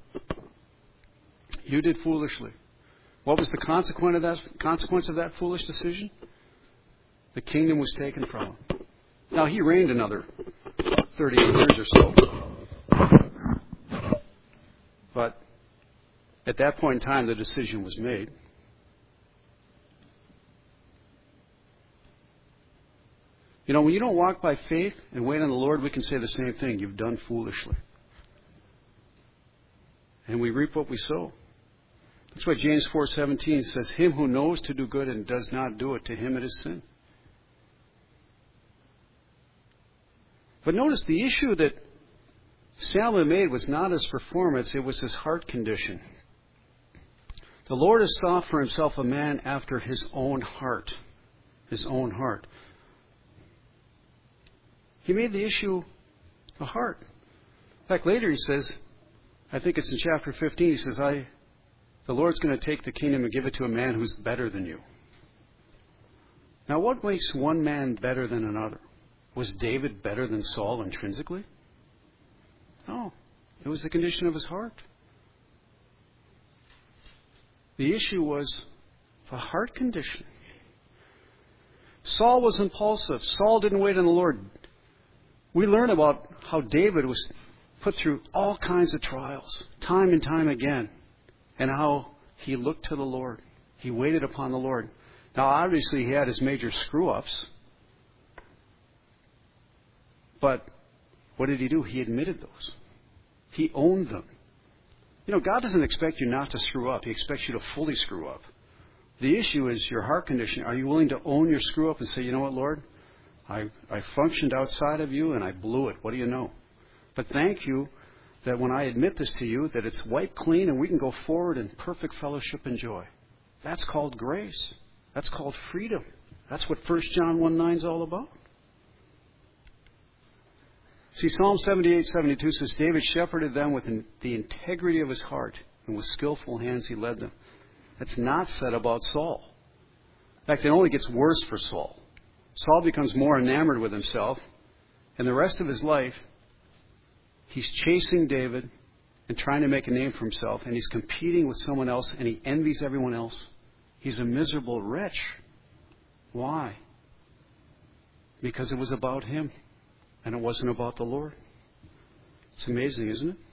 You did foolishly. What was the consequence of that foolish decision? The kingdom was taken from him. Now, he reigned another 38 years or so. But at that point in time, the decision was made. You know, when you don't walk by faith and wait on the Lord, we can say the same thing. You've done foolishly. And we reap what we sow. That's why James 4:17 says, him who knows to do good and does not do it, to him it is sin. But notice the issue that Samuel made was not his performance, it was his heart condition. The Lord has sought for Himself a man after His own heart. His own heart. He made the issue the heart. In fact, later he says, I think it's in chapter 15, he says, the Lord's going to take the kingdom and give it to a man who's better than you. Now, what makes one man better than another? Was David better than Saul intrinsically? No. It was the condition of his heart. The issue was the heart condition. Saul was impulsive. Saul didn't wait on the Lord. We learn about how David was put through all kinds of trials, time and time again, and how he looked to the Lord. He waited upon the Lord. Now, obviously, he had his major screw-ups. But what did he do? He admitted those. He owned them. You know, God doesn't expect you not to screw up. He expects you to fully screw up. The issue is your heart condition. Are you willing to own your screw up and say, you know what, Lord? I functioned outside of you and I blew it. What do you know? But thank you that when I admit this to you, that it's wiped clean and we can go forward in perfect fellowship and joy. That's called grace. That's called freedom. That's what 1 John 1:9 is all about. See, Psalm 78:72 says, David shepherded them with the integrity of his heart, and with skillful hands he led them. That's not said about Saul. In fact, it only gets worse for Saul. Saul becomes more enamored with himself, and the rest of his life, he's chasing David and trying to make a name for himself, and he's competing with someone else, and he envies everyone else. He's a miserable wretch. Why? Because it was about him. And it wasn't about the Lord. It's amazing, isn't it?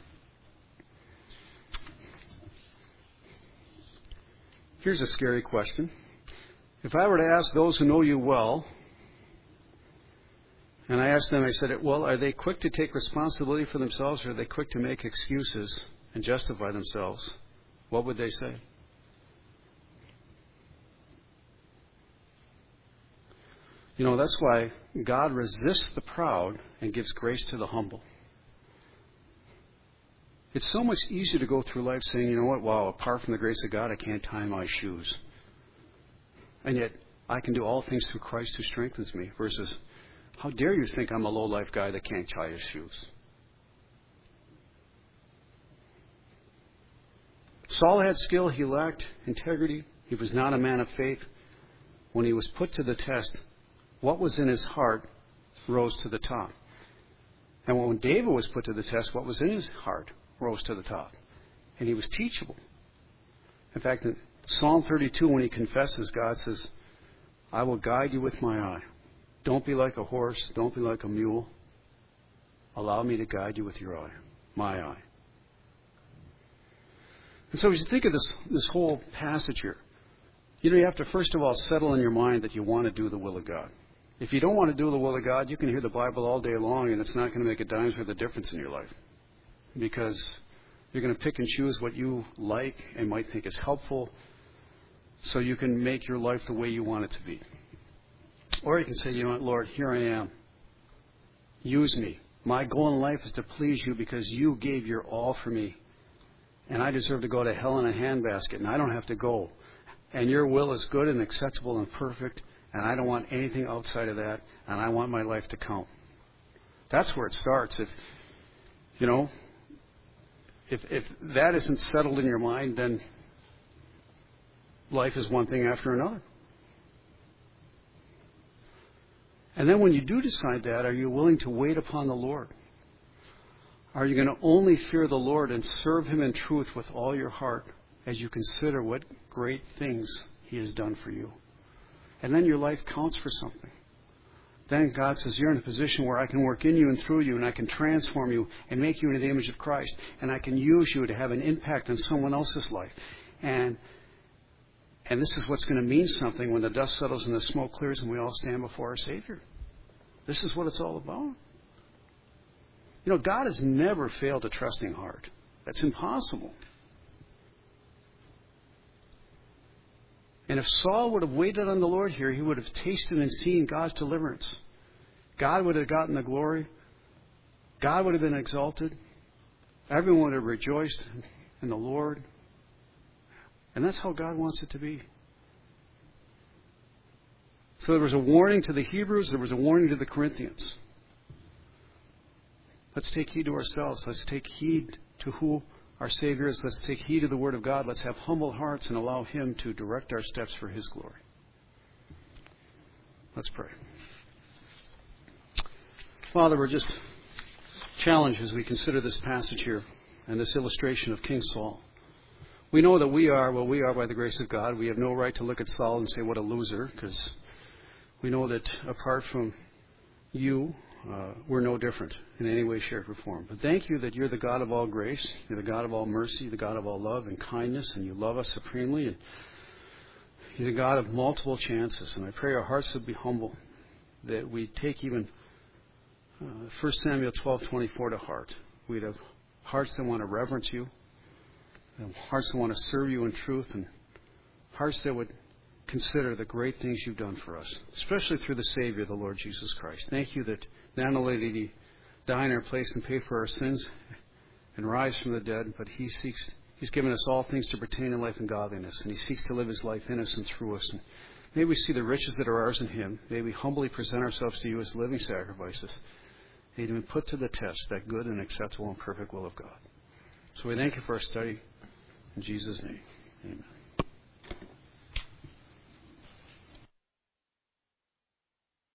Here's a scary question. If I were to ask those who know you well, and I asked them, I said, well, are they quick to take responsibility for themselves, or are they quick to make excuses and justify themselves? What would they say? You know, that's why God resists the proud and gives grace to the humble. It's so much easier to go through life saying, you know what, wow, apart from the grace of God, I can't tie my shoes. And yet, I can do all things through Christ who strengthens me, versus, how dare you think I'm a low-life guy that can't tie his shoes? Saul had skill, he lacked integrity, he was not a man of faith. When he was put to the test, what was in his heart rose to the top. And when David was put to the test, what was in his heart rose to the top. And he was teachable. In fact, in Psalm 32, when he confesses, God says, I will guide you with my eye. Don't be like a horse. Don't be like a mule. Allow me to guide you with your eye, my eye. And so as you think of this whole passage here, you have to first of all settle in your mind that you want to do the will of God. If you don't want to do the will of God, you can hear the Bible all day long and it's not going to make a dime's worth of difference in your life. Because you're going to pick and choose what you like and might think is helpful so you can make your life the way you want it to be. Or you can say, you know what, Lord, here I am. Use me. My goal in life is to please you because you gave your all for me. And I deserve to go to hell in a handbasket, and I don't have to go. And your will is good and acceptable and perfect, and I don't want anything outside of that, and I want my life to count. That's where it starts. If that isn't settled in your mind, then life is one thing after another. And then when you do decide that, are you willing to wait upon the Lord? Are you going to only fear the Lord and serve Him in truth with all your heart as you consider what great things He has done for you? And then your life counts for something. Then God says, you're in a position where I can work in you and through you, and I can transform you and make you into the image of Christ, and I can use you to have an impact on someone else's life. And this is what's going to mean something when the dust settles and the smoke clears and we all stand before our Savior. This is what it's all about. God has never failed a trusting heart. That's impossible. And if Saul would have waited on the Lord here, he would have tasted and seen God's deliverance. God would have gotten the glory. God would have been exalted. Everyone would have rejoiced in the Lord. And that's how God wants it to be. So there was a warning to the Hebrews. There was a warning to the Corinthians. Let's take heed to ourselves. Let's take heed to who our Savior is. Let's take heed to the Word of God. Let's have humble hearts and allow Him to direct our steps for His glory. Let's pray. Father, we're just challenged as we consider this passage here and this illustration of King Saul. We know that we are what we are by the grace of God. We have no right to look at Saul and say, what a loser, because we know that apart from you, we're no different in any way, shape, or form. But thank you that you're the God of all grace, you're the God of all mercy, the God of all love and kindness, and you love us supremely. And you're the God of multiple chances. And I pray our hearts would be humble, that we take even 1 Samuel 12:24 to heart. We'd have hearts that want to reverence you, hearts that want to serve you in truth, and hearts that would consider the great things you've done for us, especially through the Savior, the Lord Jesus Christ. Thank you that not only did He die in our place and pay for our sins and rise from the dead, but He's given us all things to pertain in life and godliness, and He seeks to live His life in us and through us. And may we see the riches that are ours in Him. May we humbly present ourselves to you as living sacrifices. May we put to the test that good and acceptable and perfect will of God. So we thank you for our study. In Jesus' name, amen.